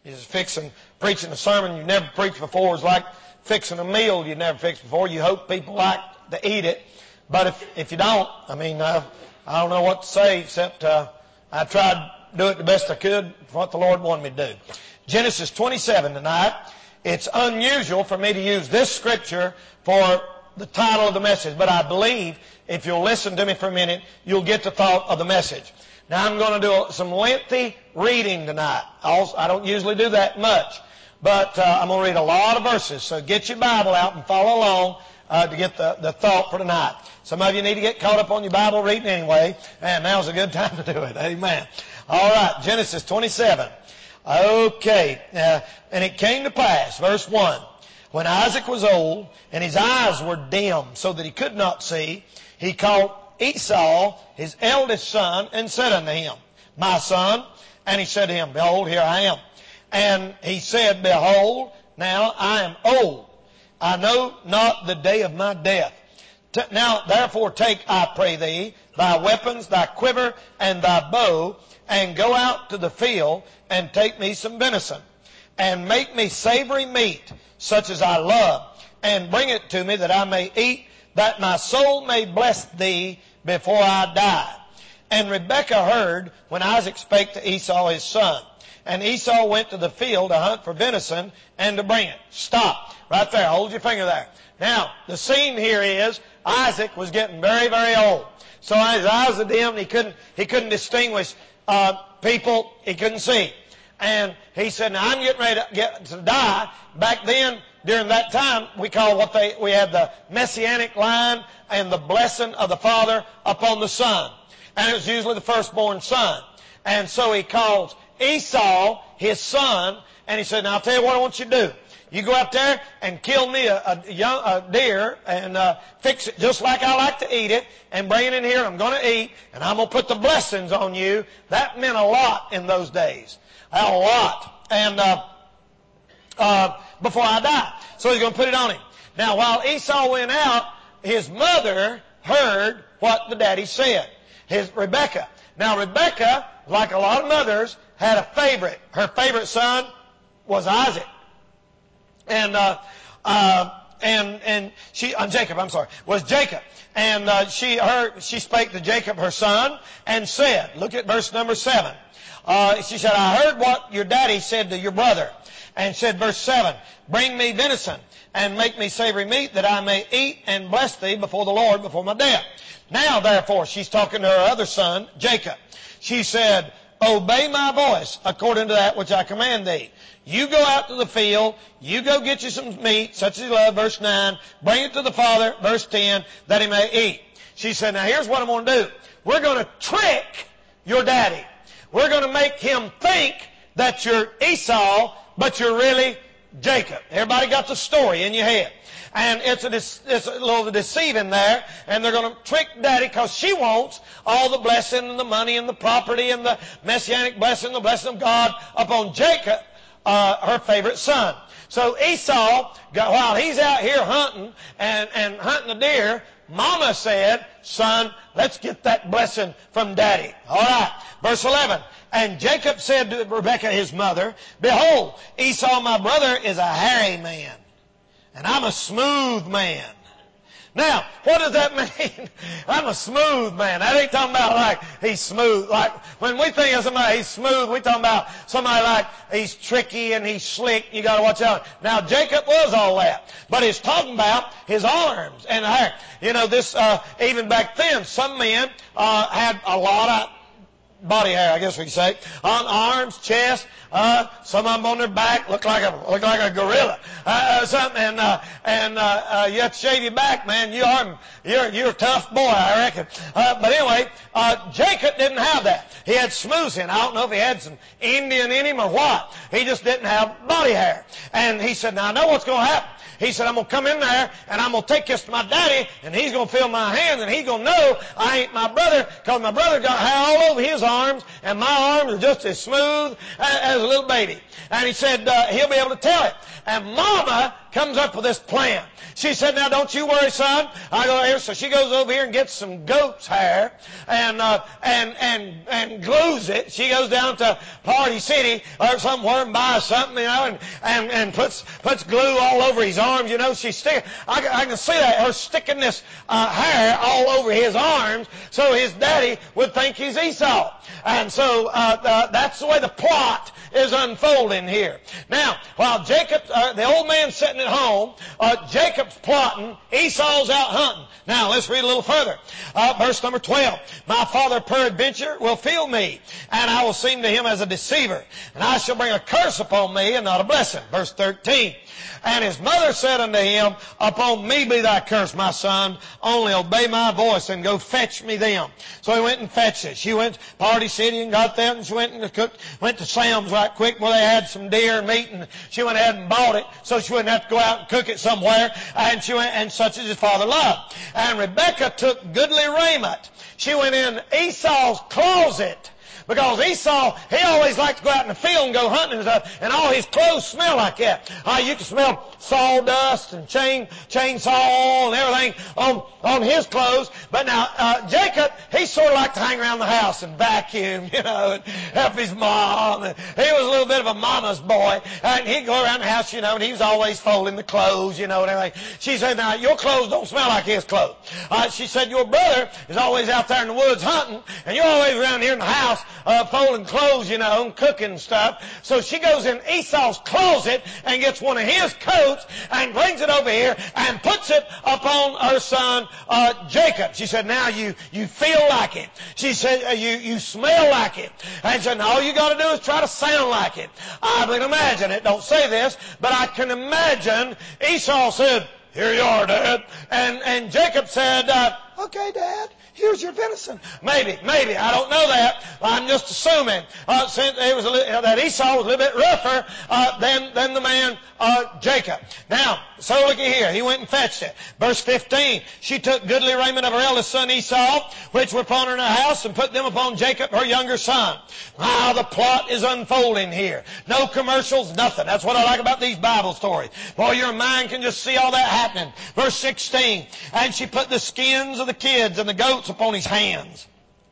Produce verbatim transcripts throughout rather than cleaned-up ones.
It's fixing, preaching a sermon you never preached before is like fixing a meal you never fixed before. You hope people like to eat it. But if, if you don't, I mean, uh, I don't know what to say except uh, I tried to do it the best I could for what the Lord wanted me to do. Genesis twenty-seven tonight. It's unusual for me to use this scripture for the title of the message, but I believe if you'll listen to me for a minute, you'll get the thought of the message. Now I'm going to do some lengthy reading tonight. Also, I don't usually do that much, but uh, I'm going to read a lot of verses. So get your Bible out and follow along uh, to get the, the thought for tonight. Some of you need to get caught up on your Bible reading anyway, and now's a good time to do it. Amen. All right, Genesis twenty-seven. Okay, uh, and it came to pass, verse one, when Isaac was old and his eyes were dim so that he could not see, he called Esau, his eldest son, and said unto him, My son. And he said to him, Behold, here I am. And he said, Behold, now I am old. I know not the day of my death. T- now therefore take, I pray thee, thy weapons, thy quiver, and thy bow, and go out to the field, and take me some venison, and make me savory meat, such as I love, and bring it to me that I may eat, that my soul may bless thee before I die. And Rebekah heard when Isaac spake to Esau his son. And Esau went to the field to hunt for venison and to bring it. Stop. Right there. Hold your finger there. Now, the scene here is Isaac was getting very, very old. So his eyes were dim. He couldn't, he couldn't distinguish uh, people. He couldn't see. And he said, now I'm getting ready to get to die. Back then, during that time, we call what they, we had the messianic line and the blessing of the Father upon the Son. And it was usually the firstborn son. And so he calls Esau his son, and he said, now I'll tell you what I want you to do. You go out there and kill me a, a, young, a deer and uh, fix it just like I like to eat it and bring it in here. I'm going to eat, and I'm going to put the blessings on you. That meant a lot in those days. A lot. And uh, uh, before I die. So he's going to put it on him. Now, while Esau went out, his mother heard what the daddy said. His Rebekah. Now, Rebekah, like a lot of mothers, had a favorite. Her favorite son was Isaac. And, uh, uh, and, and she, uh, Jacob, I'm sorry, was Jacob. And, uh, she heard, she spake to Jacob, her son, and said, look at verse number seven. Uh, she said, I heard what your daddy said to your brother. And said, verse seven, bring me venison and make me savory meat that I may eat and bless thee before the Lord before my death. Now, therefore, she's talking to her other son, Jacob. She said, obey my voice according to that which I command thee. You go out to the field, you go get you some meat, such as you love, verse nine, bring it to the father, verse ten, that he may eat. She said, now here's what I'm going to do. We're going to trick your daddy. We're going to make him think that you're Esau, but you're really Jacob. Everybody got the story in your head. And it's a, it's a little deceiving there. And they're going to trick daddy because she wants all the blessing and the money and the property and the messianic blessing, the blessing of God upon Jacob, uh, her favorite son. So Esau, while he's out here hunting and, and hunting the deer, Mama said, son, let's get that blessing from daddy. All right. Verse eleven. And Jacob said to Rebekah his mother, behold, Esau my brother is a hairy man, and I'm a smooth man. Now, what does that mean? I'm a smooth man. That ain't talking about like he's smooth. Like when we think of somebody he's smooth, we talking about somebody like he's tricky and he's slick. You got to watch out. Now, Jacob was all that, but he's talking about his arms and hair. You know, this uh, even back then, some men uh, had a lot of body hair, I guess we could say, on arms, chest, uh, some of them on their back look like a look like a gorilla, uh, something, and uh, and uh, uh, you have to shave your back, man. You are you're you're a tough boy, I reckon. Uh, but anyway, uh, Jacob didn't have that. He had smooth skin. I don't know if he had some Indian in him or what. He just didn't have body hair. And he said, "Now I know what's going to happen." He said, I'm going to come in there and I'm going to take this to my daddy and he's going to feel my hands and he's going to know I ain't my brother because my brother got hair all over his arm arms, and my arms are just as smooth as, as a little baby. And he said uh, he'll be able to tell it. And Mama comes up with this plan. She said, now don't you worry, son. I go here. So she goes over here and gets some goat's hair and uh, and and and glues it. She goes down to Party City or somewhere and buys something, you know, and and, and puts puts glue all over his arms. You know, she's sticking. I, I can see that her sticking this uh, hair all over his arms, so his daddy would think he's Esau. And so uh, uh, that's the way the plot is unfolding here. Now, while Jacob, uh, the old man's sitting at home, uh, Jacob's plotting, Esau's out hunting. Now, let's read a little further. Uh, verse number twelve. My father peradventure will feel me, and I will seem to him as a deceiver, and I shall bring a curse upon me and not a blessing. Verse thirteen. And his mother said unto him, upon me be thy curse, my son. Only obey my voice and go fetch me them. So he went and fetched it. She went to Party City and got them, and she went and cooked, went to Sam's right quick where they had some deer and meat, and she went ahead and bought it so she wouldn't have to go out and cook it somewhere. And she went, and such as his father loved. And Rebekah took goodly raiment. She went in Esau's closet. Because Esau, he always liked to go out in the field and go hunting and stuff, and all his clothes smell like that. Uh, you can smell sawdust and chain, chainsaw and everything on, on his clothes. But now, uh, Jacob, he sort of liked to hang around the house and vacuum, you know, and help his mom. And he was a little bit of a mama's boy. And he'd go around the house, you know, and he was always folding the clothes, you know, and everything. She said, now, your clothes don't smell like his clothes. Uh, she said, your brother is always out there in the woods hunting, and you're always around here in the house Uh, folding clothes, you know, and cooking and stuff. So she goes in Esau's closet and gets one of his coats and brings it over here and puts it upon her son uh, Jacob. She said, now you, you feel like it. She said, uh, you, you smell like it. And she said, now all you got to do is try to sound like it. I can imagine it. Don't say this, but I can imagine Esau said, here you are, Dad. And, and Jacob said, uh, okay, Dad. Here's your venison. Maybe, maybe. I don't know that. I'm just assuming. Uh, since it was a little, that Esau was a little bit rougher uh, than, than the man uh, Jacob. Now, so look at here. He went and fetched it. Verse fifteen. She took goodly raiment of her eldest son Esau, which were upon her in her house, and put them upon Jacob, her younger son. Now the plot is unfolding here. No commercials, nothing. That's what I like about these Bible stories. Boy, your mind can just see all that happening. Verse sixteen. And she put the skins of the kids and the goats upon his hands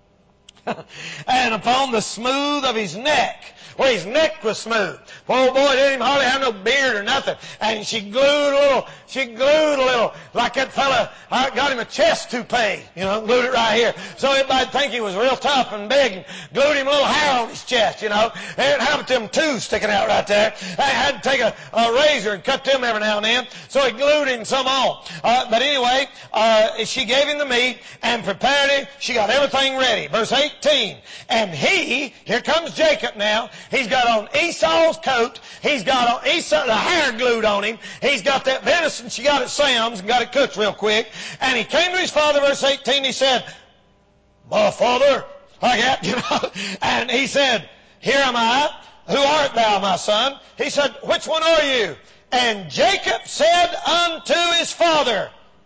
and upon the smooth of his neck. Well, his neck was smooth. Poor boy didn't even hardly have no beard or nothing. And she glued a little, she glued a little, like that fella, I got him a chest toupee, you know, glued it right here. So everybody'd think he was real tough and big, and glued him a little hair on his chest, you know. And had them two sticking out right there. I had to take a, a razor and cut them every now and then. So he glued him some on. Uh, but anyway, uh, she gave him the meat and prepared it. She got everything ready. Verse eighteen. And he, here comes Jacob now. He's got on Esau's coat. He's got on Esau, the hair glued on him. He's got that venison she got at Sam's and got it cooked real quick. And he came to his father, verse eighteen, he said, my father, like that, you know. And he said, here am I. Who art thou, my son? He said, which one are you? And Jacob said unto his father,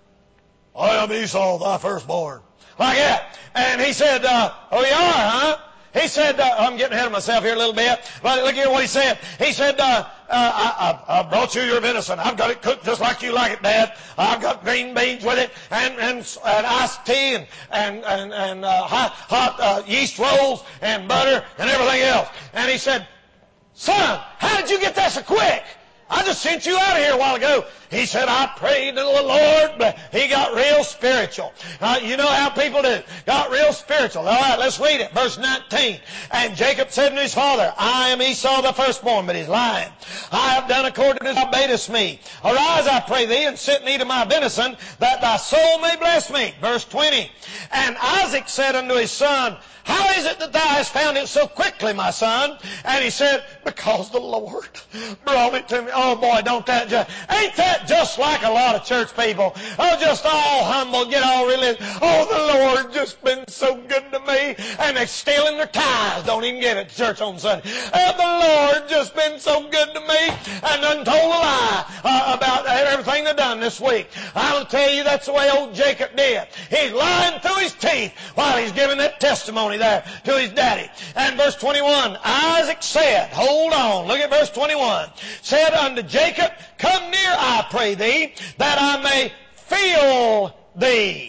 I am Esau, thy firstborn. Like that. And he said, uh, oh, you are, huh? He said, uh, I'm getting ahead of myself here a little bit, but look here what he said. He said, uh, uh, I, I, I brought you your venison. I've got it cooked just like you like it, Dad. I've got green beans with it, and, and, and iced tea, and, and, and, and uh, hot, hot uh, yeast rolls, and butter, and everything else. And he said, son, how did you get that so quick? I just sent you out of here a while ago. He said, I prayed to the Lord, but he got real spiritual. Uh, you know how people do. Got real spiritual. All right, let's read it. Verse nineteen. And Jacob said to his father, I am Esau the firstborn, but he's lying. I have done according as thou badest me. Arise, I pray thee, and sit me to my venison, that thy soul may bless me. Verse twenty. And Isaac said unto his son, how is it that thou hast found it so quickly, my son? And he said, because the Lord brought it to me. Oh, boy, don't that just, ain't that just like a lot of church people? Oh, just all humble, get all religious. Oh, the Lord just been so good to me. And they're stealing their tithes. Don't even get it to church on Sunday. Oh, the Lord just been so good to me. me and done told a lie uh, about everything they've done this week. I'll tell you, that's the way old Jacob did. He's lying through his teeth while he's giving that testimony there to his daddy. And verse twenty-one, Isaac said, hold on, look at verse twenty-one, said unto Jacob, come near, I pray thee, that I may feel thee.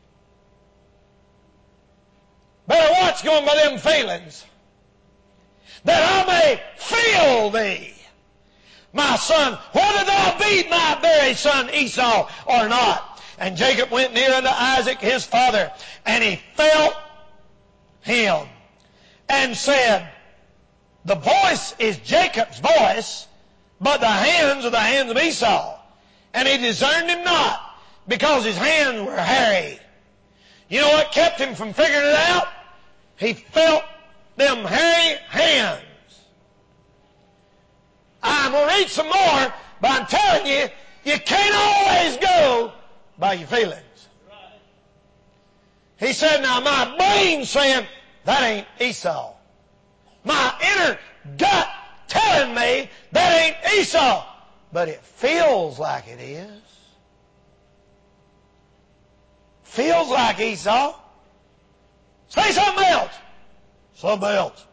Better watch going by them feelings. That I may feel thee. My son, whether thou be my very son Esau or not. And Jacob went near unto Isaac his father, and he felt him, and said, the voice is Jacob's voice, but the hands are the hands of Esau. And he discerned him not, because his hands were hairy. You know what kept him from figuring it out? He felt them hairy hands. I'm going to read some more, but I'm telling you, you can't always go by your feelings. He said, now my brain's saying, that ain't Esau. My inner gut telling me that ain't Esau. But it feels like it is. Feels like Esau. Say something else. Something else.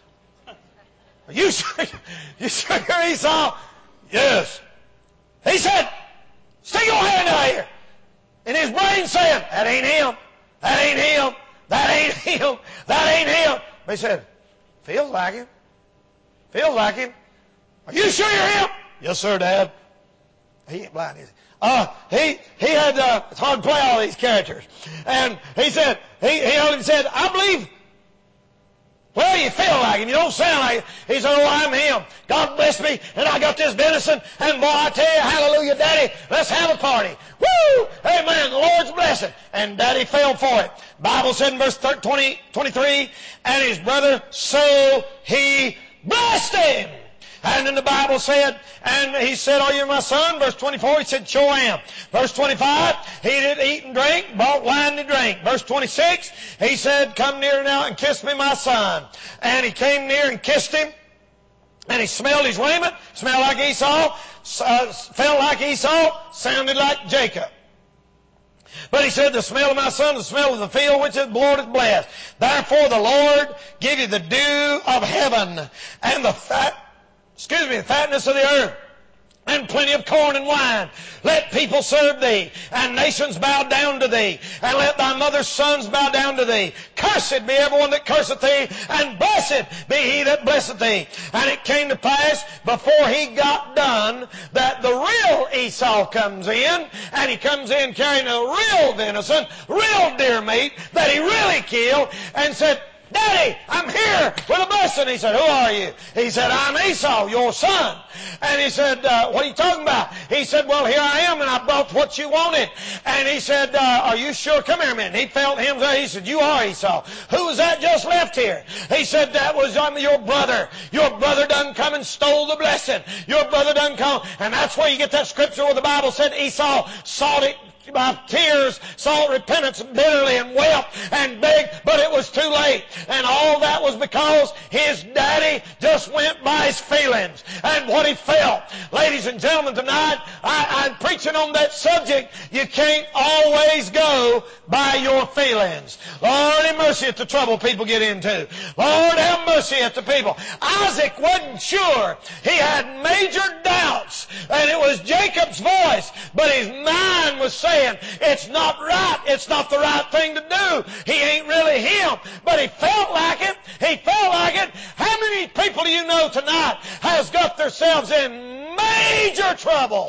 Are you sure, you sure you're Esau? Yes. He said, stick your hand out here. And his brain saying, that ain't him. That ain't him. That ain't him. That ain't him. But he said, feels like him. Feels like him. Are you sure you're him? Yes, sir, Dad. He ain't blind, is he? Uh, he, he had, uh, it's hard to play all these characters. And he said, he, he only said, I believe, well, you feel like him. You don't sound like him. He said, oh, I'm him. God bless me, and I got this venison, and boy, I tell you, hallelujah, Daddy, let's have a party. Woo! Amen. The Lord's blessing. And Daddy fell for it. Bible said in verse twenty, twenty-three, and his brother, so he blessed him. And then the Bible said, and he said, are you my son? Verse twenty-four, he said, sure am. Verse twenty-five, he did eat and drink, bought wine to drink. Verse twenty-six, he said, come near now and kiss me, my son. And he came near and kissed him. And he smelled his raiment, smelled like Esau, uh, felt like Esau, sounded like Jacob. But he said, the smell of my son, the smell of the field which the Lord hath blessed. Therefore the Lord give you the dew of heaven and the fat, excuse me, the fatness of the earth, and plenty of corn and wine. Let people serve thee, and nations bow down to thee, and let thy mother's sons bow down to thee. Cursed be everyone that curseth thee, and blessed be he that blesseth thee. And it came to pass, before he got done, that the real Esau comes in, and he comes in carrying a real venison, real deer meat, that he really killed, and said, Daddy, I'm here with a blessing. He said, who are you? He said, I'm Esau, your son. And he said, uh, what are you talking about? He said, well, here I am, and I brought what you wanted. And he said, uh, are you sure? Come here a minute. He felt him. He said, you are Esau. Who was that just left here? He said, that was um, your brother. Your brother done come and stole the blessing. Your brother done come. And that's where you get that scripture where the Bible said Esau sought it by tears, sought repentance bitterly and wept and begged, but it was too late. And all that was because his daddy just went by his feelings and what he felt. Ladies and gentlemen, tonight I, I'm preaching on that subject. You can't always go by your feelings. Lord have mercy at the trouble people get into. Lord have mercy at the people. Isaac wasn't sure. He had major doubts, and it was Jacob's voice, but his mind was saying, it's not right. It's not the right thing to do. He ain't really him. But he felt like it. He felt like it. How many people do you know tonight has got themselves in major trouble?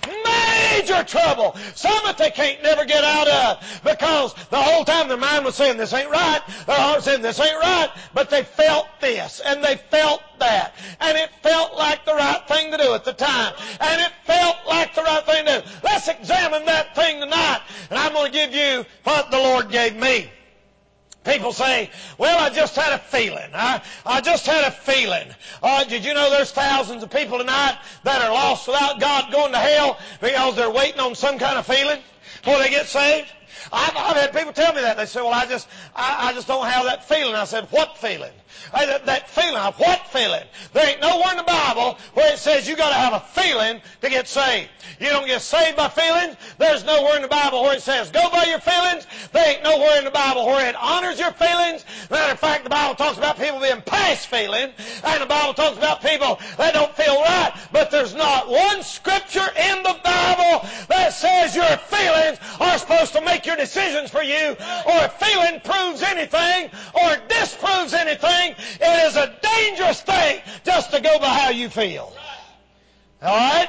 Major trouble. Some that they can't never get out of because the whole time their mind was saying this ain't right. Their heart was saying this ain't right. But they felt this and they felt that. And it felt like the right thing to do at the time. And it felt like the right thing to do. Let's examine that thing tonight. And I'm going to give you what the Lord gave me. People say, well, I just had a feeling. I, I just had a feeling. Uh, did you know there's thousands of people tonight that are lost without God going to hell because they're waiting on some kind of feeling? before they get saved? I've, I've had people tell me that. They say, well, I just, I, I just don't have that feeling. I said, what feeling? I, that, that feeling. What feeling? There ain't nowhere in the Bible where it says you got to have a feeling to get saved. You don't get saved by feelings. There's nowhere in the Bible where it says go by your feelings. There ain't nowhere in the Bible where it honors your feelings. Matter of fact, the Bible talks about people being past feeling, and the Bible talks about people that don't feel right. But there's not one scripture in the Bible that says your feelings are supposed to make your decisions for you, or a feeling proves anything or disproves anything. It is a dangerous thing just to go by how you feel. All right?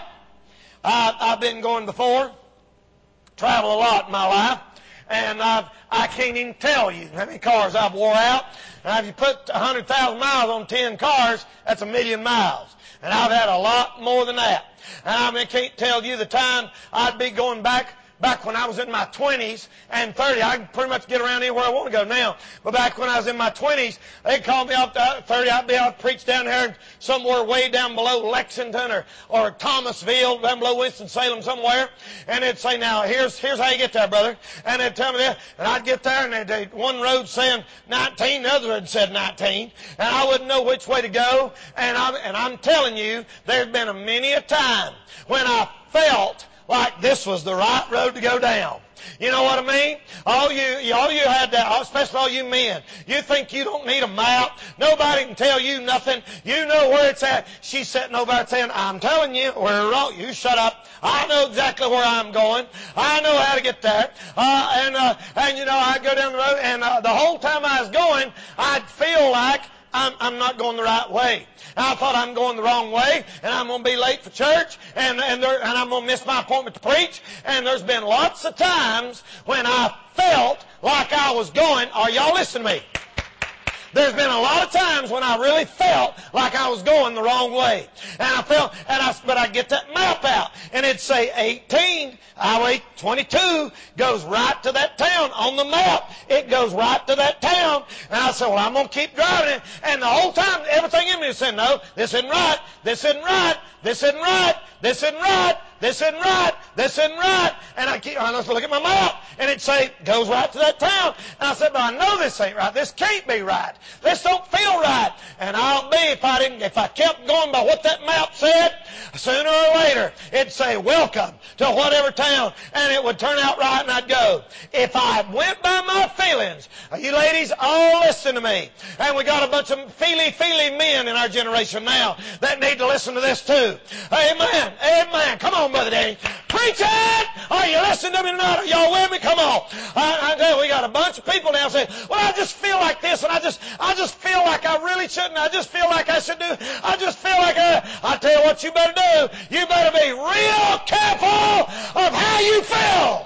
I, I've been going before, traveled a lot in my life, and I've, I can't even tell you how many cars I've wore out. Now, if you put one hundred thousand miles on ten cars, that's a million miles. And I've had a lot more than that. And I mean, can't tell you the time I'd be going back Back when I was in my twenties and thirty, I can pretty much get around anywhere I want to go now. But back when I was in my twenties, they'd call me up to thirty. I'd be out to preach down here somewhere way down below Lexington or, or Thomasville, down below Winston-Salem somewhere. And they'd say, now, here's here's how you get there, brother. And they'd tell me that. And I'd get there, and they'd, they'd, one road saying nineteen, the other road said nineteen. And I wouldn't know which way to go. And I'm, and I'm telling you, there's been a many a time when I felt like this was the right road to go down. You know what I mean? All you, all you had that, especially all you men, you think you don't need a map. Nobody can tell you nothing. You know where it's at. She's sitting over there saying, I'm telling you, we're wrong. You shut up. I know exactly where I'm going. I know how to get there. Uh, and, uh, and you know, I'd go down the road, and uh, the whole time I was going, I'd feel like I'm, I'm not going the right way. And I thought I'm going the wrong way, and I'm going to be late for church, and, and, there, and I'm going to miss my appointment to preach. And there's been lots of times when I felt like I was going. Are y'all listening to me? There's been a lot of times when I really felt like I was going the wrong way. And I felt, and I, but I'd get that map out, and it'd say eighteen, Highway twenty-two goes right to that town on the map. It goes right to that town. And I said, well, I'm going to keep driving it. And the whole time, everything in me said, no, this isn't right, this isn't right, this isn't right, this isn't right, this isn't right, this isn't right. And I keep, I look at my map, and it'd say, goes right to that town. And I said, but I know this ain't right. This can't be right. This don't feel right. And I'll be, if I didn't, if I kept going by what that map said, sooner or later, it'd say, welcome to whatever town. And it would turn out right, and I'd go. If I went by my feelings, you ladies all listen to me. And we got a bunch of feely-feely men in our generation now that need to listen to this too. Amen. Amen. Come on, Brother Danny. Preach it! Are you listening to me tonight? Are y'all with me? Come on. I, I tell you, we got a bunch of people now saying, well, I just feel like this, and I just I just feel like I really shouldn't. I just feel like I should do. I just feel like I... I tell you what you better do. You better be real careful of how you feel.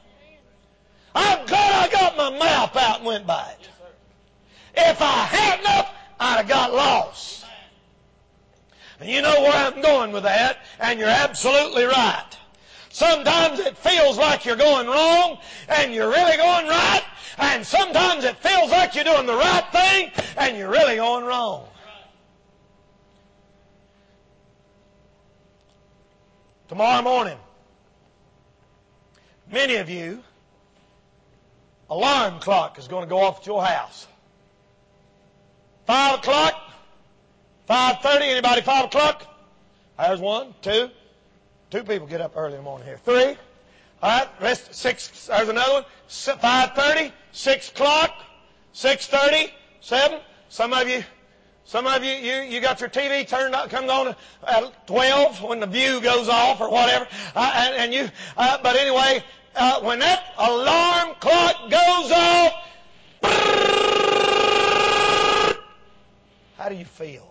I'm glad I got my map out and went by it. If I hadn't, I'd have got lost. And you know where I'm going with that, and you're absolutely right. Sometimes it feels like you're going wrong, and you're really going right, and sometimes it feels like you're doing the right thing, and you're really going wrong. Tomorrow morning, many of you, alarm clock is going to go off at your house. Five o'clock, five thirty. Anybody five o'clock? There's one, two. Two people get up early in the morning here. Three. All right, rest six. There's another one. Five thirty, six o'clock, six thirty, seven. Some of you, some of you, you, you got your T V turned up, comes on at twelve when the view goes off or whatever. Uh, and, and you, uh, but anyway, uh, when that alarm clock goes off, how do you feel?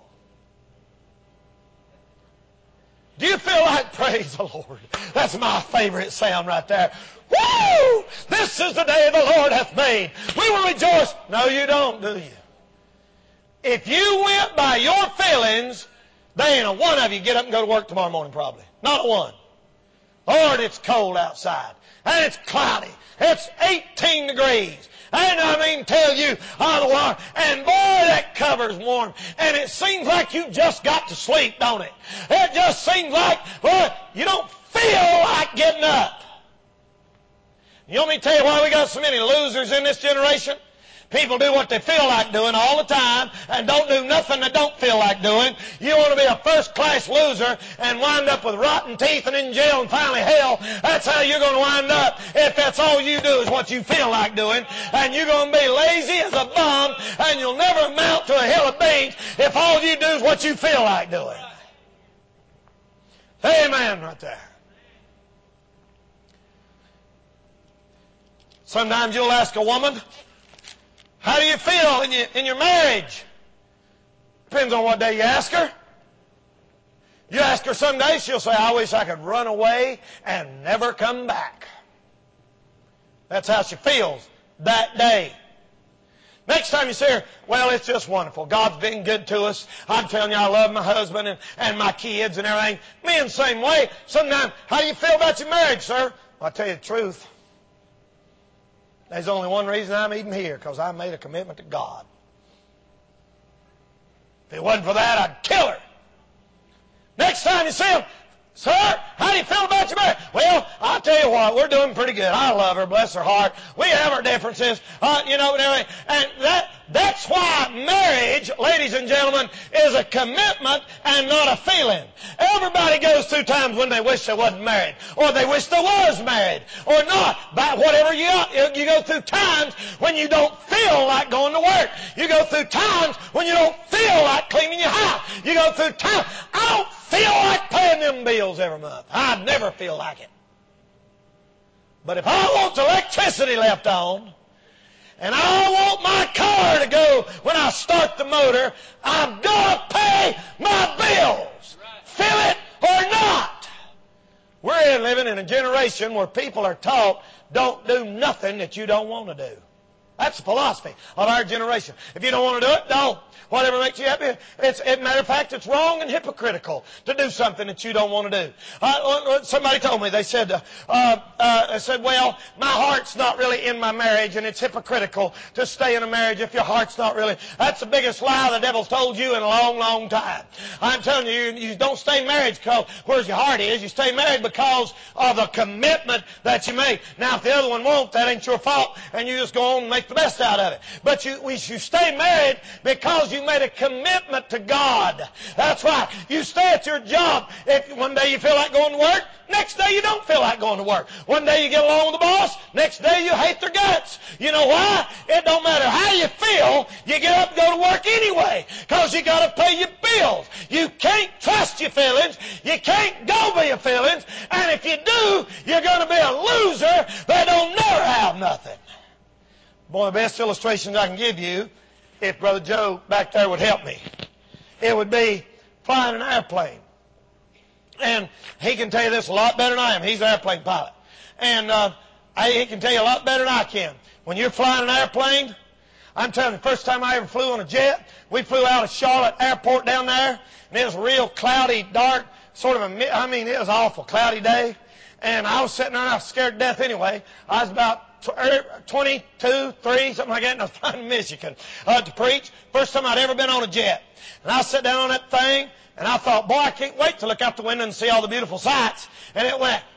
Do you feel like, praise the Lord? That's my favorite sound right there. Woo! This is the day the Lord hath made. We will rejoice. No, you don't, do you? If you went by your feelings, there ain't a one of you get up and go to work tomorrow morning probably. Not a one. Lord, it's cold outside. And it's cloudy. It's eighteen degrees. And I mean, tell you, oh, the water, and boy, that cover's warm. And it seems like you just got to sleep, don't it? It just seems like, boy, you don't feel like getting up. You want me to tell you why we got so many losers in this generation? People do what they feel like doing all the time and don't do nothing they don't feel like doing. You want to be a first-class loser and wind up with rotten teeth and in jail and finally hell. That's how you're going to wind up if that's all you do is what you feel like doing. And you're going to be lazy as a bum and you'll never amount to a hill of beans if all you do is what you feel like doing. Amen right there. Sometimes you'll ask a woman, how do you feel in your, in your marriage? Depends on what day you ask her. You ask her some days, she'll say, I wish I could run away and never come back. That's how she feels that day. Next time you see her, well, it's just wonderful. God's been good to us. I'm telling you, I love my husband and, and my kids and everything. Me in the same way. Sometimes, how do you feel about your marriage, sir? Well, I'll tell you the truth. There's only one reason I'm even here, because I made a commitment to God. If it wasn't for that, I'd kill her. Next time you see him, sir, how do you feel about your marriage? Well, I'll tell you what, we're doing pretty good. I love her, bless her heart. We have our differences, uh, you know, and everything. And that, that's why marriage, ladies and gentlemen, is a commitment and not a feeling. Everybody goes through times when they wish they wasn't married, or they wish they was married, or not. But whatever you you go through times when you don't feel like going to work. You go through times when you don't feel like cleaning your house. You go through times, I don't feel like paying them bills every month. I never feel like it. But if I want electricity left on, and I want my car to go when I start the motor, I'm going to pay my bills. Feel it or not. We're living in a generation where people are taught, don't do nothing that you don't want to do. That's the philosophy of our generation. If you don't want to do it, don't. Whatever makes you happy. It's, as a matter of fact, it's wrong and hypocritical to do something that you don't want to do. Uh, somebody told me, they said, uh, uh, they said, well, my heart's not really in my marriage, and it's hypocritical to stay in a marriage if your heart's not really. That's the biggest lie the devil's told you in a long, long time. I'm telling you, you, you don't stay married because where's your heart is. You stay married because of the commitment that you make. Now, if the other one won't, that ain't your fault, and you just go on and make the best out of it. But you, we, you stay married because you made a commitment to God. That's right. You stay at your job. If one day you feel like going to work, next day you don't feel like going to work. One day you get along with the boss, next day you hate their guts. You know why? It don't matter how you feel, you get up and go to work anyway, because you got to pay your bills. You can't trust your feelings. You can't go by your feelings. And if you do, you're going to be a loser that don't never have nothing. One of the best illustrations I can give you, if Brother Joe back there would help me, it would be flying an airplane. And he can tell you this a lot better than I am. He's an airplane pilot. And uh, I, he can tell you a lot better than I can. When you're flying an airplane, I'm telling you, the first time I ever flew on a jet, we flew out of Charlotte Airport down there, and it was a real cloudy, dark, sort of a, I mean, it was an awful, cloudy day. And I was sitting there, and I was scared to death anyway. I was about twenty-two, three, something like that, and I was flying to Michigan uh, to preach. First time I'd ever been on a jet. And I sat down on that thing, and I thought, boy, I can't wait to look out the window and see all the beautiful sights. And it went,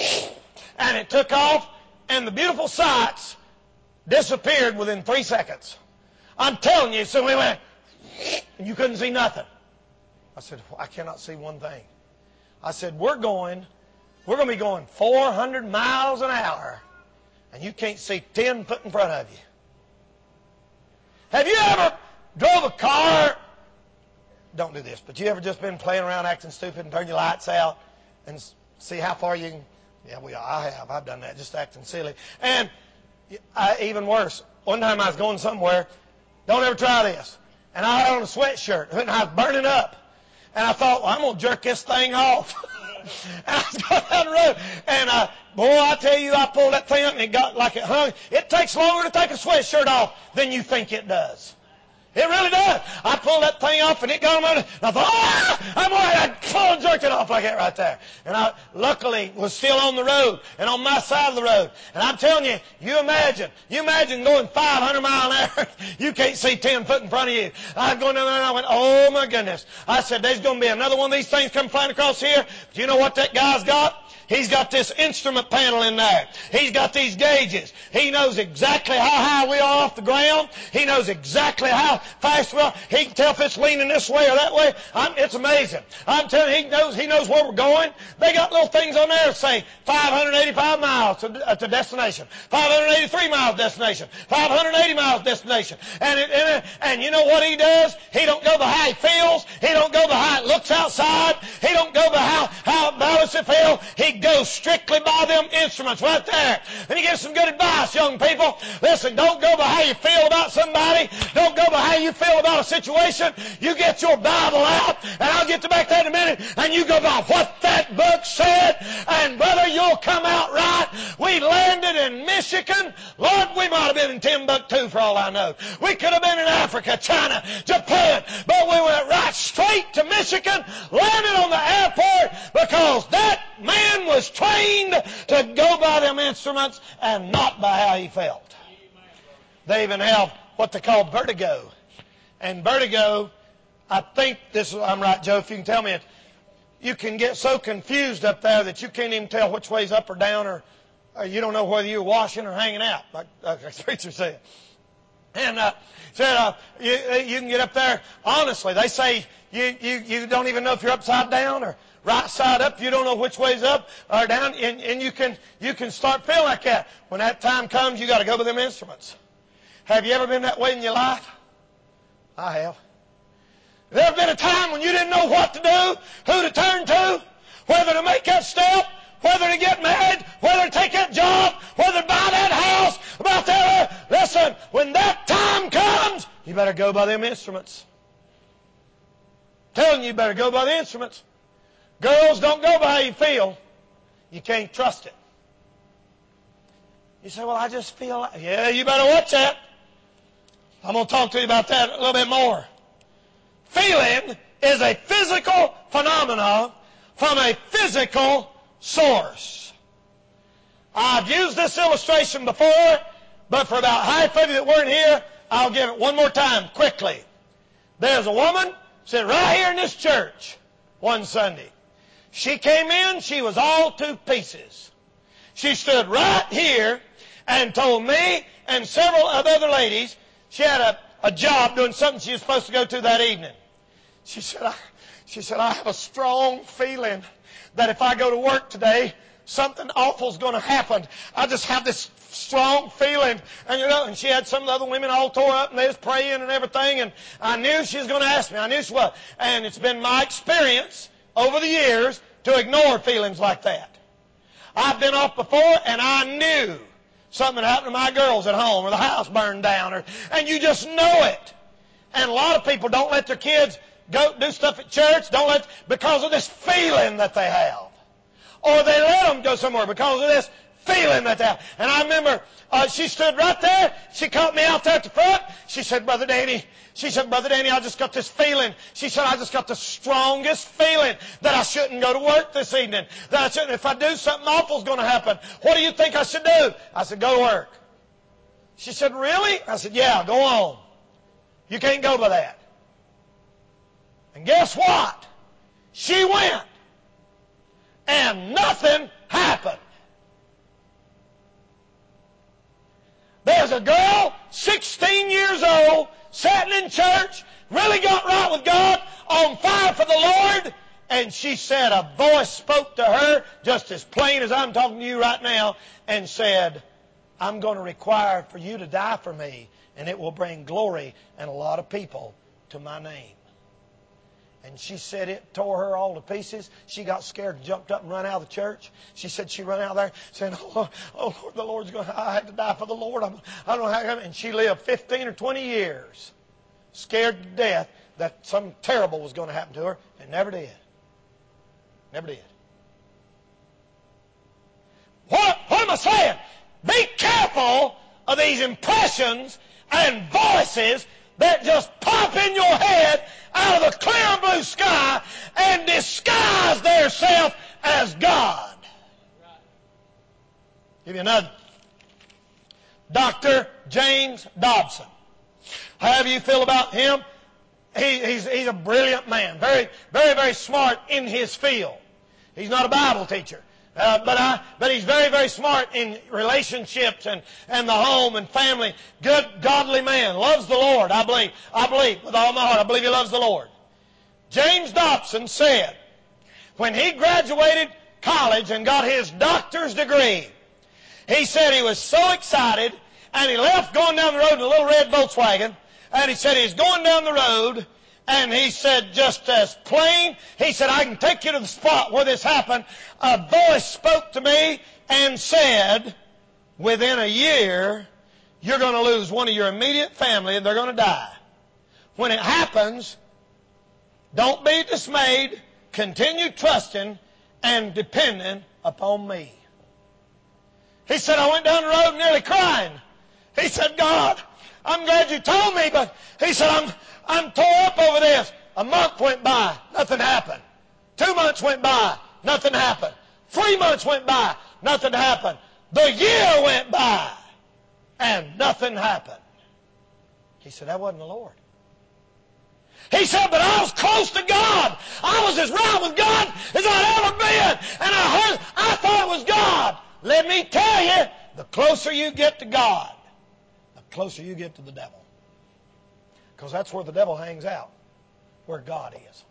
and it took off, and the beautiful sights disappeared within three seconds. I'm telling you, so we went, and you couldn't see nothing. I said, well, I cannot see one thing. I said, we're going, we're going to be going four hundred miles an hour, and you can't see ten foot in front of you. Have you ever drove a car? Don't do this, but you ever just been playing around acting stupid and turn your lights out and see how far you can? Yeah, we, I have. I've done that, just acting silly. And I, even worse, one time I was going somewhere. Don't ever try this. And I had on a sweatshirt, and I was burning up. And I thought, well, I'm going to jerk this thing off. And I was going down the road, and uh, boy, I tell you, I pulled that thing up, and it got like it hung. It takes longer to take a sweatshirt off than you think it does. It really does. I pulled that thing off, and it got on my, and I thought, ah, I'm all right. I pulled jerked it off like that right there. And I luckily was still on the road and on my side of the road. And I'm telling you, you imagine, you imagine going five hundred miles an hour. You can't see ten foot in front of you. I was going down there and I went, oh my goodness. I said, there's going to be another one of these things come flying across here. Do you know what that guy's got? He's got this instrument panel in there. He's got these gauges. He knows exactly how high we are off the ground. He knows exactly how fast we are. He can tell if it's leaning this way or that way. I'm, it's amazing. I'm telling you, he knows, he knows where we're going. They got little things on there that say five hundred eighty-five miles to, uh, to destination, five hundred eighty-three miles destination, five hundred eighty miles destination. And, it, and, it, and you know what he does? He don't go by how he feels. He don't go by how it looks outside. He don't go by how, how balance it feels. He goes strictly by them instruments right there. And he gives some good advice, young people. Listen, don't go by how you feel about somebody. Don't go by how you feel about a situation. You get your Bible out, and I'll get to back that in a minute, and you go by what that book said, and brother, you'll come out right. We landed in Michigan. Lord, we might have been in Timbuktu for all I know. We could have been in Africa, China, Japan, but we went right straight to Michigan, landed on the airport, because that man was trained to go by them instruments and not by how he felt. They even have what they call vertigo. And vertigo, I think this is, I'm right, Joe, if you can tell me it, you can get so confused up there that you can't even tell which way's up or down, or, or you don't know whether you're washing or hanging out, like, like the preacher said. And uh, said uh, you, you can get up there, honestly, they say you, you, you don't even know if you're upside down or right side up. You don't know which way's up or down, and, and you can you can start feeling like that. When that time comes, you got to go with them instruments. Have you ever been that way in your life? I have. There ever been a time when you didn't know what to do, who to turn to, whether to make that step, whether to get married, whether to take that job, whether to buy that house, about that? Listen, when that time comes, you better go by them instruments. I'm telling you, you better go by the instruments. Girls, don't go by how you feel. You can't trust it. You say, well, I just feel like... Yeah, you better watch that. I'm going to talk to you about that a little bit more. Feeling is a physical phenomenon from a physical source. I've used this illustration before, but for about half of you that weren't here, I'll give it one more time quickly. There's a woman sitting right here in this church one Sunday. She came in, she was all to pieces. She stood right here and told me and several of other ladies she had a, a job doing something she was supposed to go to that evening. She said, I, she said, I have a strong feeling that if I go to work today, something awful's going to happen. I just have this strong feeling. And you know, and she had some of the other women all tore up and they was praying and everything. And I knew she was going to ask me. I knew she was. And it's been my experience over the years to ignore feelings like that. I've been off before and I knew something happened to my girls at home or the house burned down. Or, and you just know it. And a lot of people don't let their kids go do stuff at church, don't let, because of this feeling that they have. Or they let them go somewhere because of this feeling that they have. And I remember uh, she stood right there. She caught me out there at the front. She said, Brother Danny, she said, Brother Danny, I just got this feeling. She said, I just got the strongest feeling that I shouldn't go to work this evening. That I shouldn't, if I do, something awful's going to happen. What do you think I should do? I said, go to work. She said, really? I said, yeah, go on. You can't go by that. And guess what? She went. And nothing happened. There's a girl, sixteen years old, sitting in church, really got right with God, on fire for the Lord, and she said a voice spoke to her, just as plain as I'm talking to you right now, and said, I'm going to require for you to die for me, and it will bring glory and a lot of people to my name. And she said it tore her all to pieces. She got scared and jumped up and ran out of the church. She said she ran out there saying, oh, oh Lord, the Lord's going to, I had to die for the Lord. I'm, I don't know how. And she lived fifteen or twenty years scared to death that something terrible was going to happen to her, and never did. Never did. What, what am I saying? Be careful of these impressions and voices that just pop in your head out of the clear blue sky and disguise recognize theirself as God. Give you another. Doctor James Dobson. However you feel about him, he, he's, he's a brilliant man. Very, very, very smart in his field. He's not a Bible teacher. Uh, but I, but he's very, very smart in relationships and, and the home and family. Good, godly man. Loves the Lord, I believe. I believe with all my heart. I believe he loves the Lord. James Dobson said, when he graduated college and got his doctor's degree, he said he was so excited, and he left going down the road in a little red Volkswagen, and he said he's going down the road, and he said just as plain, he said, I can take you to the spot where this happened. A voice spoke to me and said, within a year, you're going to lose one of your immediate family and they're going to die. When it happens, don't be dismayed. Continue trusting and depending upon me. He said, I went down the road nearly crying. He said, God, I'm glad you told me, but he said, I'm, I'm tore up over this. A month went by, nothing happened. Two months went by, nothing happened. Three months went by, nothing happened. The year went by, and nothing happened. He said, that wasn't the Lord. He said, but I was close to God. I was as right with God as I'd ever been. And I heard, I thought it was God. Let me tell you, the closer you get to God, the closer you get to the devil. Because that's where the devil hangs out, where God is.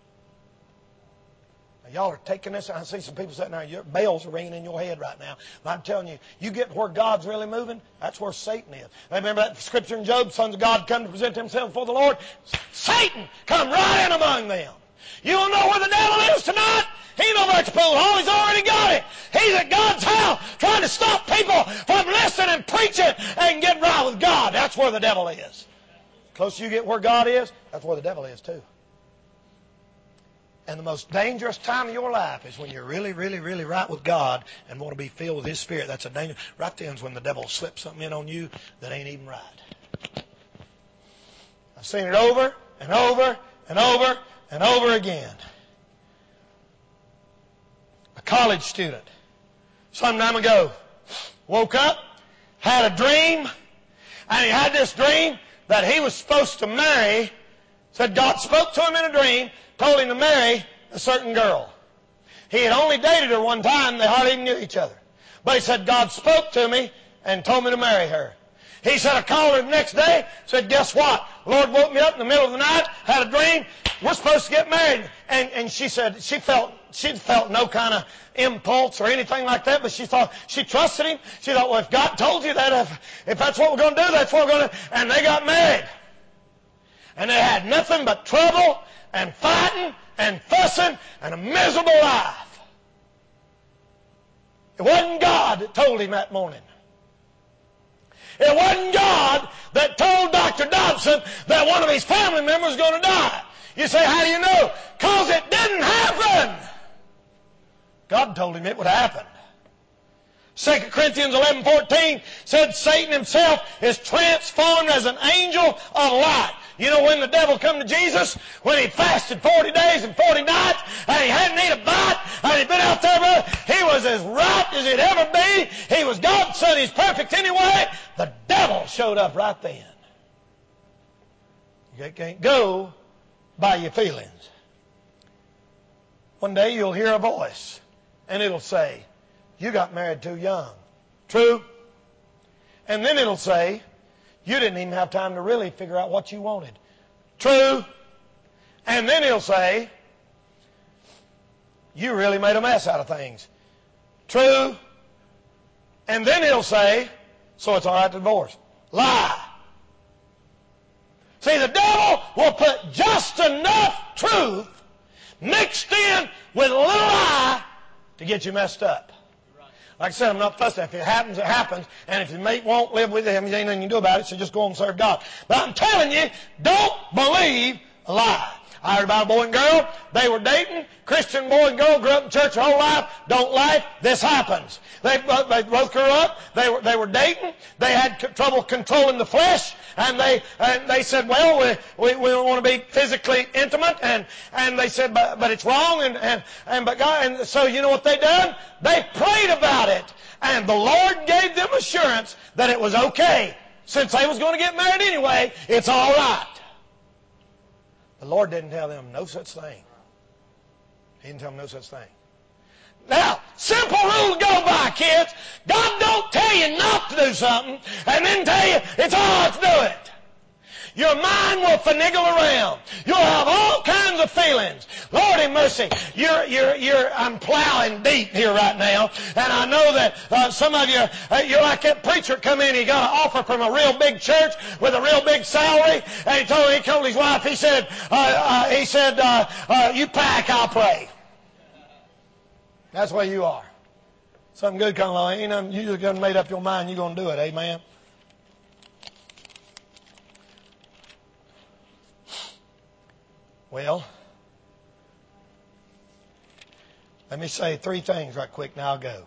Now, y'all are taking this. I see some people sitting there, your bells are ringing in your head right now. But I'm telling you, you get where God's really moving, that's where Satan is. Remember that scripture in Job, sons of God come to present themselves before the Lord? Satan come right in among them. You don't know where the devil is tonight? He ain't over at the pool hall. He's already got it. He's at God's house trying to stop people from listening and preaching and getting right with God. That's where the devil is. The closer you get where God is, that's where the devil is too. And the most dangerous time of your life is when you're really, really, really right with God and want to be filled with His Spirit. That's a danger. Right then is when the devil slips something in on you that ain't even right. I've seen it over and over and over and over again. A college student, some time ago, woke up, had a dream, and he had this dream that he was supposed to marry. Said God spoke to him in a dream, told him to marry a certain girl. He had only dated her one time. They hardly even knew each other. But he said, God spoke to me and told me to marry her. He said, I called her the next day, said, guess what? The Lord woke me up in the middle of the night, had a dream, we're supposed to get married. And, and she said, she felt, she felt no kind of impulse or anything like that, but she thought, she trusted him. She thought, well, if God told you that, if, if that's what we're going to do, that's what we're going to do. And they got married. And they had nothing but trouble and fighting and fussing and a miserable life. It wasn't God that told him that morning. It wasn't God that told Doctor Dobson that one of his family members was going to die. You say, how do you know? Because it didn't happen. God told him it would happen. Second Corinthians eleven fourteen said Satan himself is transformed as an angel of light. You know when the devil come to Jesus? When he fasted forty days and forty nights, and he hadn't eaten a bite, and he'd been out there, brother, he was as right as he'd ever be. He was God's son. He's perfect anyway. The devil showed up right then. You can't go by your feelings. One day you'll hear a voice, and it'll say, you got married too young. True. And then it'll say, you didn't even have time to really figure out what you wanted. True. And then he'll say, you really made a mess out of things. True. And then he'll say, so it's all right to divorce. Lie. See, the devil will put just enough truth mixed in with a little lie to get you messed up. Like I said, I'm not fussing. If it happens, it happens. And if your mate won't live with him, there ain't nothing you can do about it, so just go and serve God. But I'm telling you, don't believe A lie. I heard about a boy and girl. They were dating. Christian boy and girl grew up in church their whole life. Don't life. This happens. They, they both grew up. They were, they were dating. They had trouble controlling the flesh. And they, and they said, well, we, we, we don't want to be physically intimate. And, and they said, but, but it's wrong. And, and, and, but God, and so you know what they done? They prayed about it. And the Lord gave them assurance that it was okay. Since they was going to get married anyway, it's all right. The Lord didn't tell them no such thing. He didn't tell them no such thing. Now, simple rule to go by, kids. God don't tell you not to do something and then tell you it's all right to do it. Your mind will finagle around. You'll have all kinds of feelings. Lord have mercy. You're, you're, you're, I'm plowing deep here right now. And I know that uh, some of you, uh, you're like that preacher come in, he got an offer from a real big church with a real big salary. And he told, he told his wife, he said, uh, uh, he said, uh, uh, you pack, I'll pray. That's where you are. Something good comes along. You know, you just made up your mind, you're going to do it. Amen. Well, let me say three things right quick, now I'll go.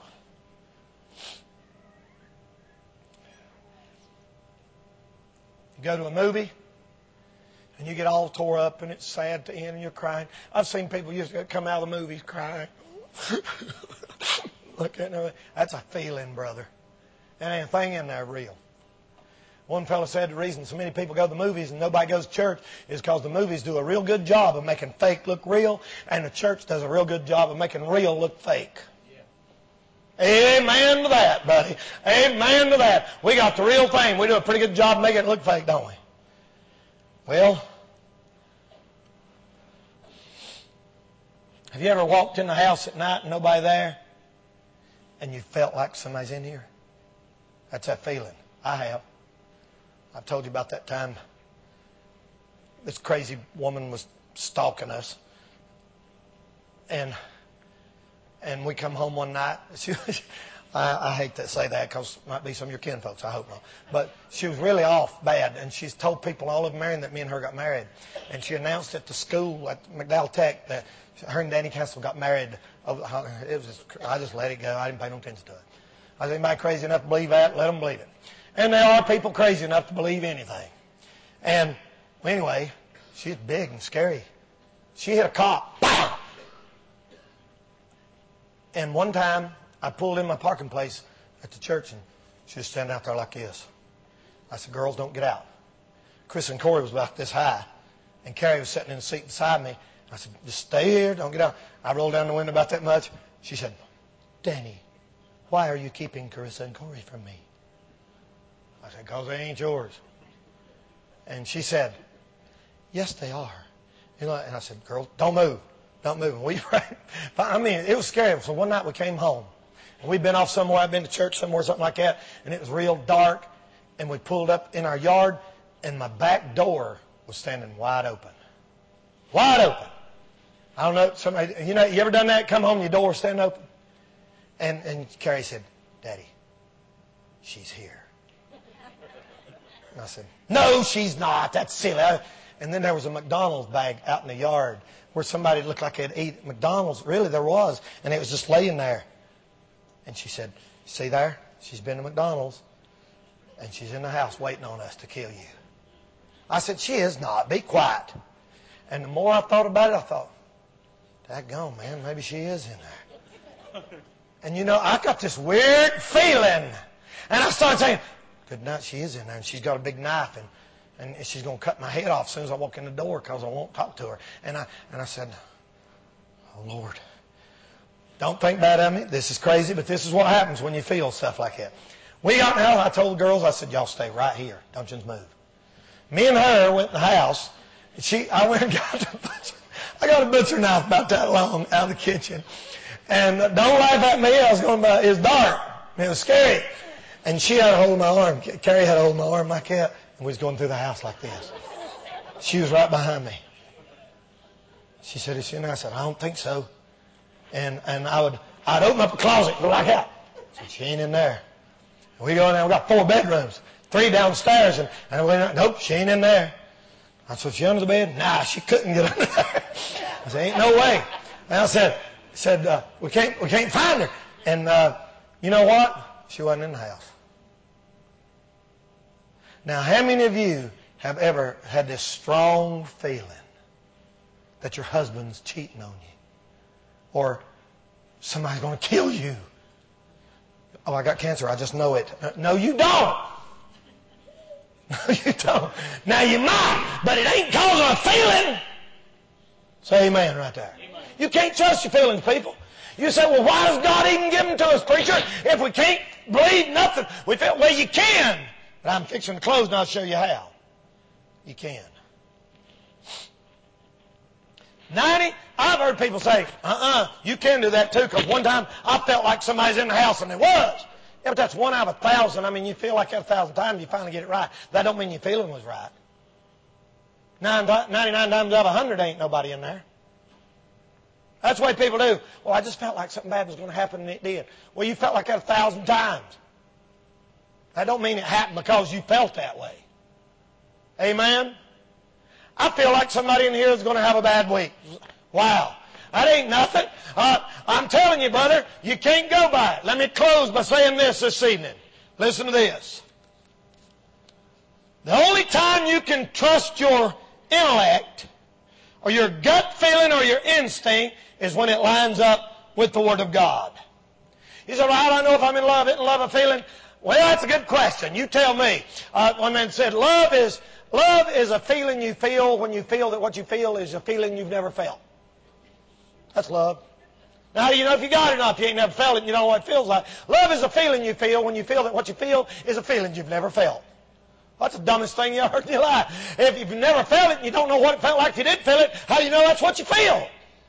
You go to a movie, and you get all tore up, and it's sad at the end, and you're crying. I've seen people used to come out of the movies crying. Look at that. That's a feeling, brother. And anything in there real. One fellow said the reason so many people go to the movies and nobody goes to church is because the movies do a real good job of making fake look real, and the church does a real good job of making real look fake. Yeah. Amen to that, buddy. Amen to that. We got the real thing. We do a pretty good job making it look fake, don't we? Well, have you ever walked in the house at night and nobody there, and you felt like somebody's in here? That's that feeling. I have. I've told you about that time this crazy woman was stalking us. And and we come home one night. She, I, I hate to say that because it might be some of your kin folks. I hope not. But she was really off bad. And she's told people all over Marion that me and her got married. And she announced at the school at McDowell Tech that her and Danny Castle got married. It was just, I just let it go. I didn't pay no attention to it. I was anybody crazy enough to believe that? Let them believe it. And there are people crazy enough to believe anything. And anyway, she's big and scary. She hit a cop. Bam! And one time, I pulled in my parking place at the church, and she was standing out there like this. I said, girls, don't get out. Chris and Corey was about this high, and Carrie was sitting in the seat beside me. I said, just stay here, don't get out. I rolled down the window about that much. She said, Danny, why are you keeping Carissa and Corey from me? I said, because they ain't yours. And she said, yes, they are. You know, and I said, girl, don't move. Don't move. And we prayed. I mean, it was scary. So one night we came home. And we'd been off somewhere. I'd been to church somewhere, something like that. And it was real dark. And we pulled up in our yard. And my back door was standing wide open. Wide open. I don't know. Somebody, you know, you ever done that? Come home, your door standing open? And, and Carrie said, Daddy, she's here. And I said, no, she's not. That's silly. And then there was a McDonald's bag out in the yard where somebody looked like they'd eat McDonald's. Really, there was. And it was just laying there. And she said, see there? She's been to McDonald's. And she's in the house waiting on us to kill you. I said, she is not. Be quiet. And the more I thought about it, I thought, daggone, man, maybe she is in there. And you know, I got this weird feeling. And I started saying, good night, she is in there, and she's got a big knife, and, and she's going to cut my head off as soon as I walk in the door because I won't talk to her. And I and I said, oh, Lord, don't think bad of me. This is crazy, but this is what happens when you feel stuff like that. We got in the house. I told the girls, I said, y'all stay right here. Don't just move. Me and her went in the house. And she, I went and got the butcher. I got a butcher knife about that long out of the kitchen. And don't laugh at me. I was going by, it was dark. It was scary. And she had a hold of my arm. Carrie had a hold of my arm like that. And we was going through the house like this. She was right behind me. She said, is she in there? I said, I don't think so. And and I would, I'd open up the closet, go like that. I said, she ain't in there. And we go in there, we got four bedrooms, three downstairs. And, and we went, nope, she ain't in there. I said, she under the bed? Nah, she couldn't get under there. I said, ain't no way. And I said, said uh, we can't we can't find her. And uh, you know what? She wasn't in the house. Now, how many of you have ever had this strong feeling that your husband's cheating on you? Or somebody's going to kill you? Oh, I got cancer. I just know it. No, you don't. No, you don't. Now, you might, but it ain't causing a feeling. Say amen right there. Amen. You can't trust your feelings, people. You say, well, why does God even give them to us, preacher? If we can't believe nothing, we feel, well, you can. But I'm fixing to close and I'll show you how. You can. ninety, I've heard people say, uh-uh, you can do that too, because one time I felt like somebody's in the house, and it was. Yeah, but that's one out of a thousand. I mean, you feel like that a thousand times, you finally get it right. That don't mean your feeling was right. ninety-nine times out of a hundred ain't nobody in there. That's the way people do. Well, I just felt like something bad was going to happen, and it did. Well, you felt like that a thousand times. That don't mean it happened because you felt that way. Amen? I feel like somebody in here is going to have a bad week. Wow. That ain't nothing. Uh, I'm telling you, brother, you can't go by it. Let me close by saying this this evening. Listen to this. The only time you can trust your intellect or your gut feeling or your instinct is when it lines up with the Word of God. You say, well, how do I know if I'm in love? Isn't love a feeling? Well, that's a good question. You tell me. Uh, one man said, love is love is a feeling you feel when you feel that what you feel is a feeling you've never felt. That's love. Now, how do you know if you got it or not? If you ain't never felt it, you don't know what it feels like. Love is a feeling you feel when you feel that what you feel is a feeling you've never felt. That's the dumbest thing you ever heard in your life. If you've never felt it and you don't know what it felt like if you did feel it, how do you know that's what you feel?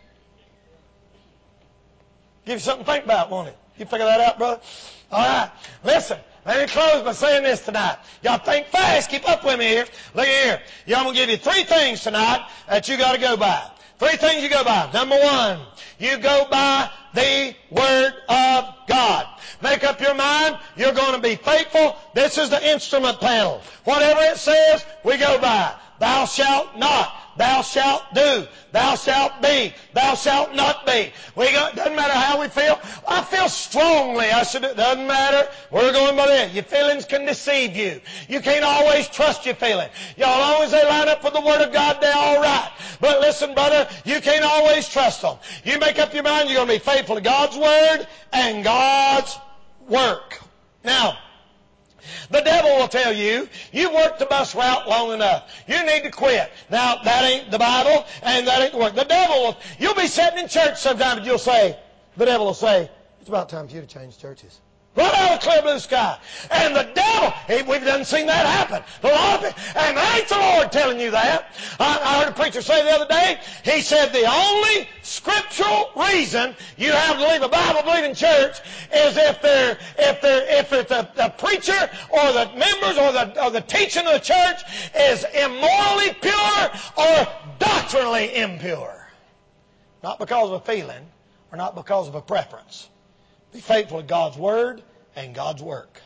Give you something to think about, won't it? You figure that out, brother? All right. Listen, let me close by saying this tonight. Y'all think fast. Keep up with me here. Look here. Y'all, I'm going to give you three things tonight that you got to go by. Three things you go by. Number one, you go by the Word of God. Make up your mind. You're going to be faithful. This is the instrument panel. Whatever it says, we go by. Thou shalt not. Thou shalt do. Thou shalt be. Thou shalt not be. We go, doesn't matter how we feel. I feel strongly. I should. Doesn't matter. We're going by that. Your feelings can deceive you. You can't always trust your feeling. Y'all, as long as they line up with the Word of God, they're all right. But listen, brother, you can't always trust them. You make up your mind you're going to be faithful to God's Word and God's work. Now, the devil will tell you, you've worked the bus route long enough. You need to quit. Now, that ain't the Bible, and that ain't the Word. The devil will, you'll be sitting in church sometime, and you'll say, the devil will say, it's about time for you to change churches. Right out of the clear blue sky. And the devil, we've done seen that happen. A lot of it, and ain't the Lord telling you that. I, I heard a preacher say the other day, he said the only scriptural reason you have to leave a Bible-believing church is if they're, if they're, if it's the, the preacher or the members or the, or the teaching of the church is immorally pure or doctrinally impure. Not because of a feeling or not because of a preference. Be faithful to God's Word and God's work.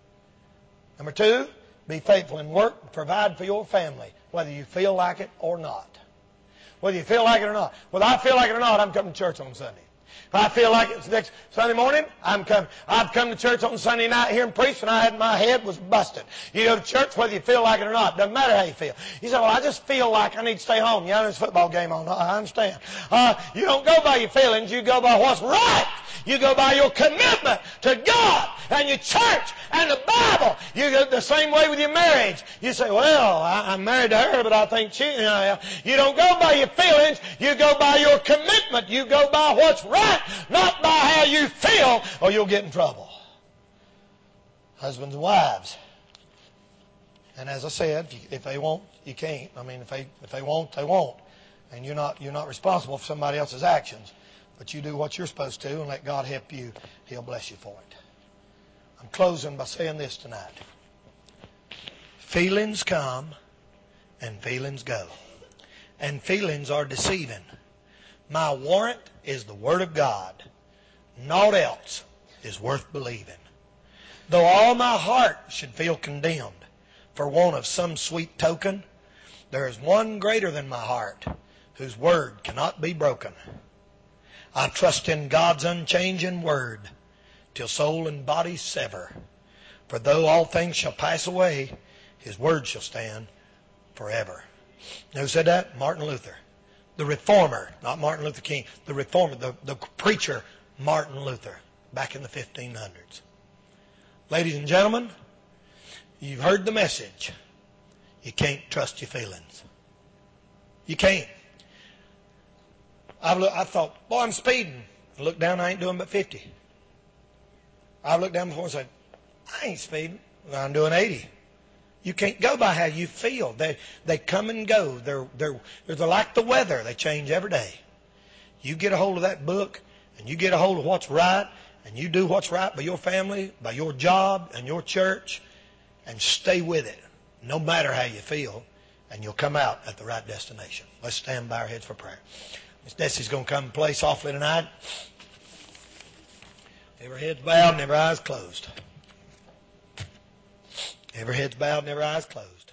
Number two, be faithful in work. Provide for your family, whether you feel like it or not. Whether you feel like it or not. Whether I feel like it or not, I'm coming to church on Sunday. If I feel like it's next Sunday morning, I'm coming. I've come to church on Sunday night here and preached, and I had my head was busted. You go to church whether you feel like it or not. Doesn't matter how you feel. You say, well, I just feel like I need to stay home. Yeah, there's a football game on. I understand. Uh, you don't go by your feelings. You go by what's right. You go by your commitment to God and your church and the Bible. You go the same way with your marriage. You say, well, I, I'm married to her, but I think she, you know, you don't go by your feelings. You go by your commitment. You go by what's right, not by how you feel, or you'll get in trouble. Husbands and wives. And as I said, if, you, if they won't, you can't. I mean, if they if they won't, they won't. And you're not you're not responsible for somebody else's actions. But you do what you're supposed to and let God help you. He'll bless you for it. I'm closing by saying this tonight. Feelings come and feelings go. And feelings are deceiving. My warrant is the Word of God. Naught else is worth believing. Though all my heart should feel condemned for want of some sweet token, There is one greater than my heart, whose word cannot be broken. I trust in God's unchanging word, till soul and body sever. For though all things shall pass away, his word shall stand forever. Who said that? Martin Luther. The reformer, not Martin Luther King, the reformer, the, the preacher Martin Luther, back in the fifteen hundreds. Ladies and gentlemen, you've heard the message. You can't trust your feelings. You can't. I, look, I thought, boy, I'm speeding. I looked down, I ain't doing but fifty. I looked down before and said, I ain't speeding. I'm doing eighty. You can't go by how you feel. They they come and go. They're they're they're like the weather. They change every day. You get a hold of that book, and you get a hold of what's right, and you do what's right by your family, by your job, and your church, and stay with it, no matter how you feel, and you'll come out at the right destination. Let's stand by our heads for prayer. Miss Dessie's going to come and play softly tonight. Every head's bowed and every eye's closed. Every head's bowed and every eye's closed.